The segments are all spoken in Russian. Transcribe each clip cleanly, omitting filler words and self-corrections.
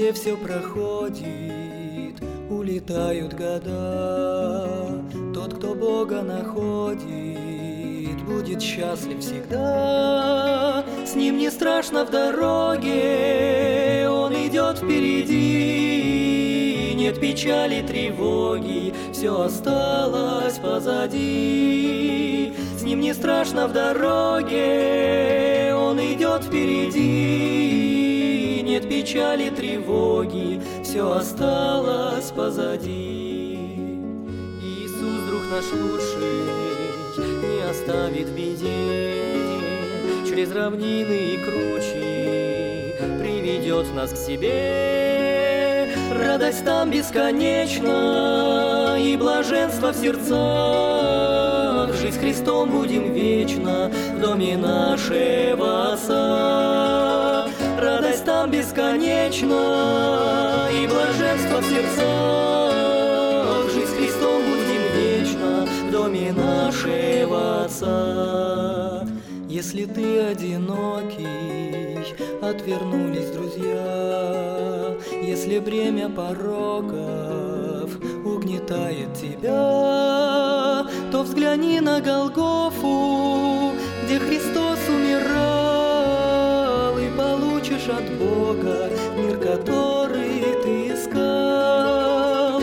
земле все проходит, улетают года. Тот, кто Бога находит, будет счастлив всегда. С ним не страшно в дороге, он идет впереди. Нет печали, тревоги, все осталось позади. С ним не страшно в дороге, он идет впереди. Нет печали, тревоги, все осталось позади. Иисус, друг наш лучший, не оставит в беде. Через равнины и кручи приведет нас к себе. Радость там бесконечна и блаженство в сердцах. Жить с Христом будем вечно в доме нашего Отца. Радость там бесконечна и блаженство в сердцах. Жить с Христом будем вечно в доме нашего Отца. Если ты одинокий, отвернулись друзья, если бремя пороков угнетает тебя, то взгляни на Голгофу, где Христос умирал, и получишь от Бога мир, который ты искал.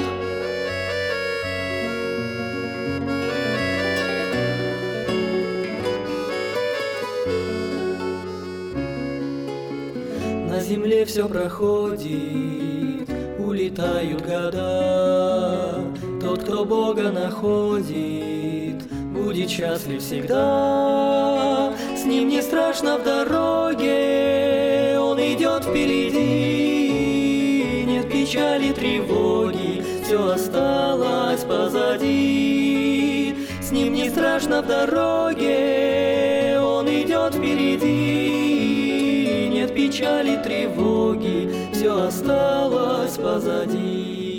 На земле все проходит, улетают года. Тот, кто Бога находит, будет счастлив всегда. С ним не страшно в дороге, он идет впереди. Нет печали, тревоги, все осталось позади. С ним не страшно в дороге, он идет впереди. Нет печали, тревоги, все осталось позади.